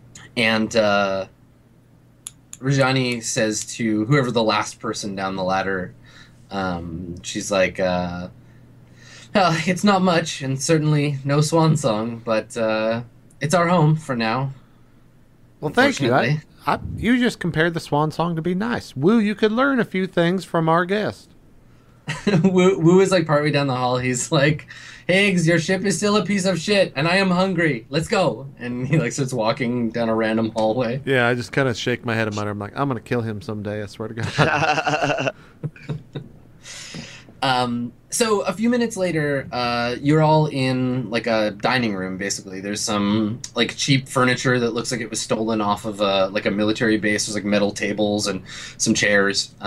Rajani says to whoever the last person down the ladder, she's like, well, it's not much, and certainly no swan song, but it's our home for now. Well, thank you. You just compared the swan song to be nice. Woo, you could learn a few things from our guest. Wu is like partway down the hall. He's like, Higgs, your ship is still a piece of shit, and I am hungry. Let's go. And he like starts walking down a random hallway. Yeah, I just kind of shake my head and mutter. I'm like, I'm going to kill him someday, I swear to God. So a few minutes later, you're all in like a dining room. Basically, there's some like cheap furniture that looks like it was stolen off of like a military base. There's like metal tables and some chairs.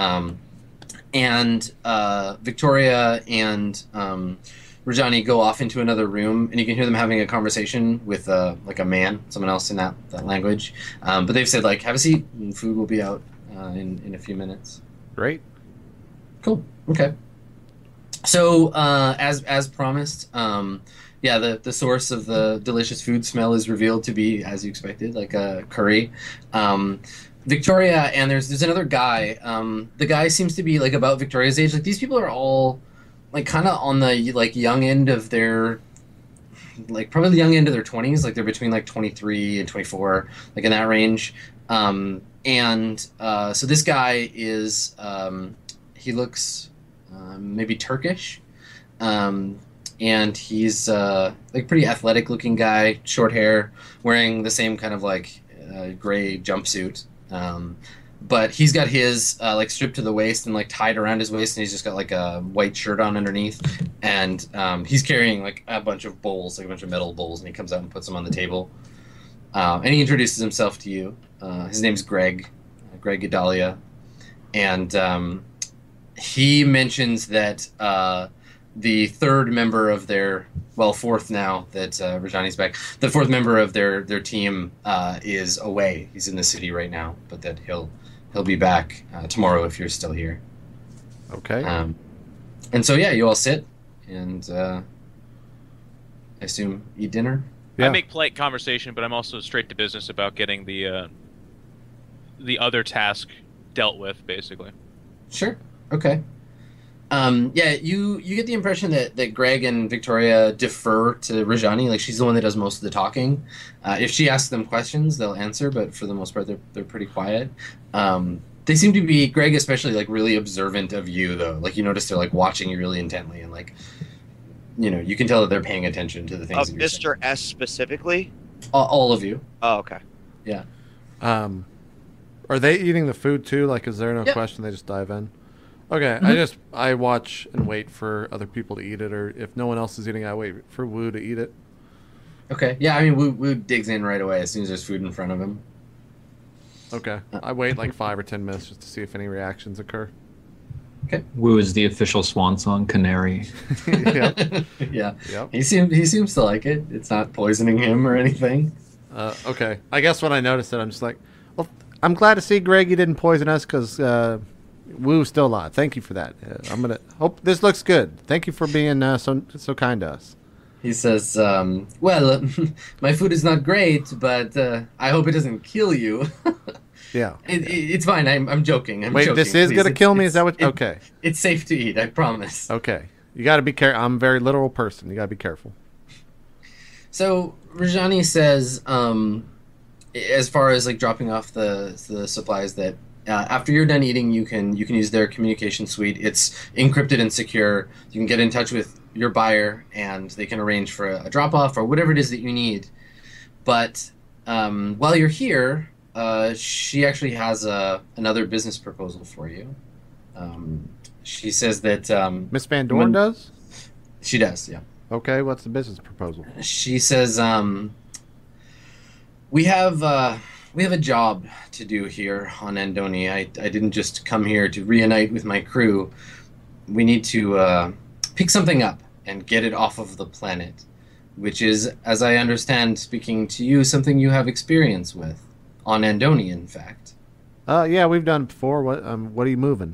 And Victoria and Rajani go off into another room, and you can hear them having a conversation with like a man, someone else in that language. But they've said like, have a seat, and food will be out in a few minutes. Great. Cool. Okay. So as promised, yeah, the source of the delicious food smell is revealed to be, as you expected, like a curry. Victoria, and there's another guy. The guy seems to be like about Victoria's age. Like these people are all like kind of on the like young end of their, like probably the young end of their 20s. Like they're between like 23 and 24, like in that range. So this guy is he looks maybe Turkish, and he's like pretty athletic looking guy, short hair, wearing the same kind of like gray jumpsuit. But he's got his like stripped to the waist and like tied around his waist, and he's just got like a white shirt on underneath, and he's carrying like a bunch of bowls, like a bunch of metal bowls, and he comes out and puts them on the table. And he introduces himself to you. His name's Greg Gedalia, and he mentions that the third member of their, well, fourth now that Rajani's back, the fourth member of their team is away. He's in the city right now, but that he'll be back tomorrow if you're still here. Okay. And so yeah, you all sit and I assume eat dinner. Yeah. I make polite conversation, but I'm also straight to business about getting the other task dealt with, basically. Sure. Okay. Yeah, you get the impression that Greg and Victoria defer to Rajani. Like she's the one that does most of the talking. If she asks them questions, they'll answer, but for the most part, they're pretty quiet. They seem to be, Greg especially, like really observant of you, though. Like you notice they're like watching you really intently, and like, you know, you can tell that they're paying attention to the things. Of that you're Mr. saying. S specifically? All of you. Oh, okay. Yeah. Are they eating the food too? Like, is there no question? They just dive in? Okay, Mm-hmm. I watch and wait for other people to eat it, or if no one else is eating, I wait for Wu to eat it. Okay. Yeah, I mean, Wu digs in right away as soon as there's food in front of him. Okay, I wait like 5 or 10 minutes just to see if any reactions occur. Okay. Wu is the official swan song canary. Yeah. Yeah. Yep. He seems to like it. It's not poisoning him or anything. Okay, I guess when I noticed it, I'm just like, well, I'm glad to see Greg you didn't poison us because Wu's still alive. Thank you for that. I'm gonna hope this looks good. Thank you for being so kind to us. He says, well, my food is not great, but I hope it doesn't kill you. Yeah. It's fine. I'm joking. I'm Wait, joking. this is Please. gonna kill me? Is that what? Okay. It's safe to eat. I promise. Okay. You got to be careful. I'm a very literal person. You got to be careful. So Rajani says, as far as like dropping off the supplies, that after you're done eating, you can use their communication suite. It's encrypted and secure. You can get in touch with your buyer, and they can arrange for a drop off or whatever it is that you need. But while you're here, she actually has another business proposal for you. She says that Miss Van Dorn does? she does, yeah. Okay, what's the business proposal? She says we have a job to do here on Andoni. I didn't just come here to reunite with my crew. We need to pick something up and get it off of the planet, which is, as I understand, speaking to you, something you have experience with on Andoni, in fact. Yeah, we've done it before. What are you moving?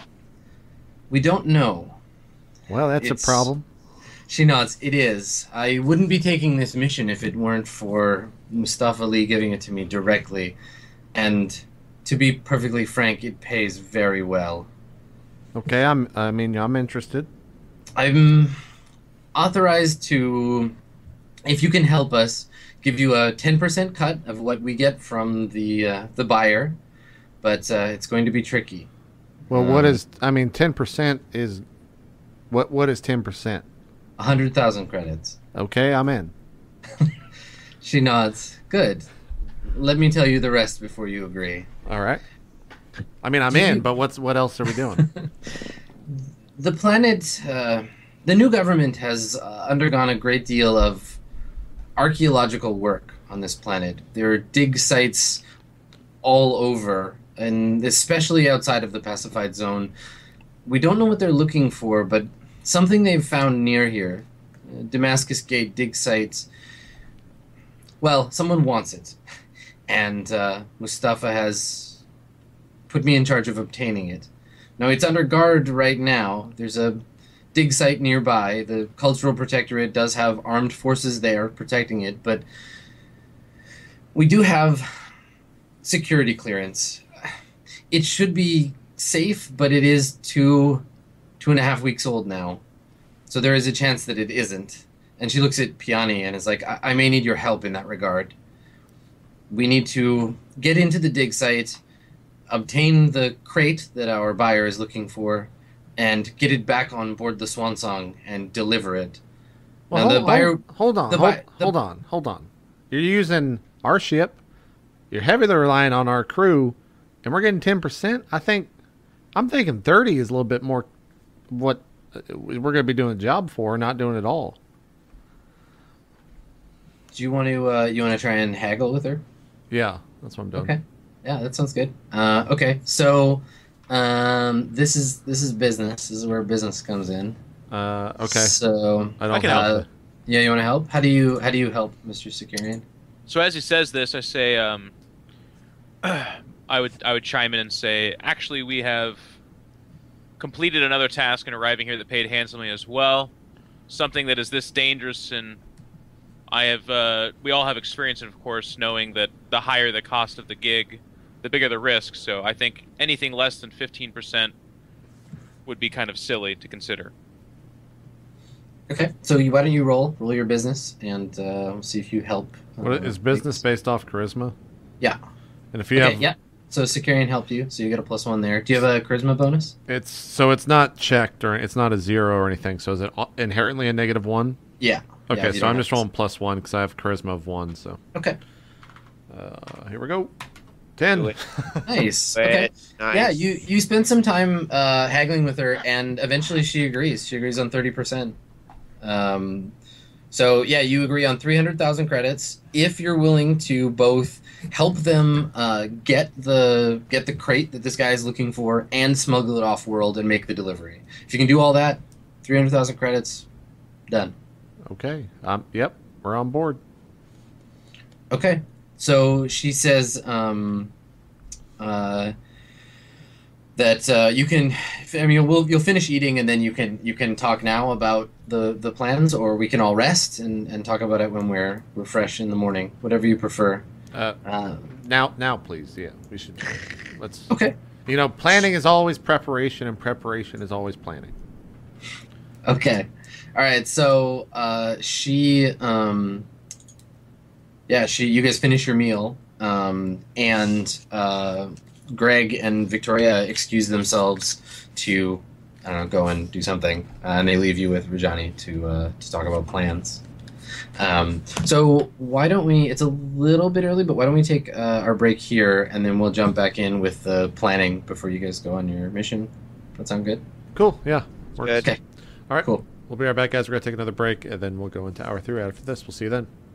We don't know. Well, that's a problem. She nods. It is. I wouldn't be taking this mission if it weren't for Mustafa Lee giving it to me directly. And to be perfectly frank, it pays very well. Okay, I'm interested. I'm authorized to, if you can help us, give you a 10% cut of what we get from the buyer, but it's going to be tricky. Well, what is? 10% is what is 10%? 100,000 credits. Okay, I'm in. She nods. Good. Let me tell you the rest before you agree. All right. I'm in, but what else are we doing? The planet, the new government has undergone a great deal of archaeological work on this planet. There are dig sites all over, and especially outside of the pacified zone. We don't know what they're looking for, but something they've found near here, Damascus Gate dig sites, well, someone wants it. And Mustafa has put me in charge of obtaining it. Now, it's under guard right now. There's a dig site nearby. The Cultural Protectorate does have armed forces there protecting it, but we do have security clearance. It should be safe, but it is 2.5 weeks old now. So there is a chance that it isn't. And she looks at Piani and is like, I may need your help in that regard. We need to get into the dig site, obtain the crate that our buyer is looking for, and get it back on board the Swan Song and deliver it. Well, Now, hold on. You're using our ship. You're heavily relying on our crew, and we're getting 10%. I'm thinking 30 is a little bit more what we're going to be doing a job for, not doing it all. Do you want to try and haggle with her? Yeah, that's what I'm doing. Okay. Yeah, that sounds good. Okay, so this is business. This is where business comes in. Okay. So I can help. Yeah, you want to help? How do you help, Mr. Securian? So as he says this, I say, I would chime in and say, actually, we have completed another task in arriving here that paid handsomely as well. Something that is this dangerous, and we all have experience, of course, knowing that the higher the cost of the gig, the bigger the risk. So I think anything less than 15% would be kind of silly to consider. Okay, so why don't you roll your business and see if you help. What is business based off charisma? Yeah. And if you have, yeah. So Securian helped you, so you get a +1 there. Do you have a charisma bonus? it's not checked or it's not a 0 or anything. So is it inherently a -1? Yeah. Okay, Yeah, so I'm just rolling +1 because I have charisma of 1. So Okay. Here we go. 10. Do it. Nice. Okay. Nice. Yeah, you spend some time haggling with her, and eventually she agrees. She agrees on 30%. So yeah, you agree on 300,000 credits if you're willing to both help them get the crate that this guy is looking for and smuggle it off world and make the delivery. If you can do all that, 300,000 credits, done. Okay. Yep. We're on board. Okay. So she says that you can. I mean, you'll finish eating and then you can talk now about the plans, or we can all rest and talk about it when we're fresh in the morning. Whatever you prefer. Now, please. Yeah, we should. Let's. Okay. Planning is always preparation, and preparation is always planning. Okay. All right. So you guys finish your meal, And Greg and Victoria excuse themselves to, I don't know, go and do something, and they leave you with Rajani to talk about plans. So why don't we? It's a little bit early, but why don't we take our break here, and then we'll jump back in with the planning before you guys go on your mission. That sound good? Cool. Yeah. Works. Good. Okay. All right. Cool. We'll be right back, guys. We're going to take another break, and then we'll go into hour 3 after this. We'll see you then.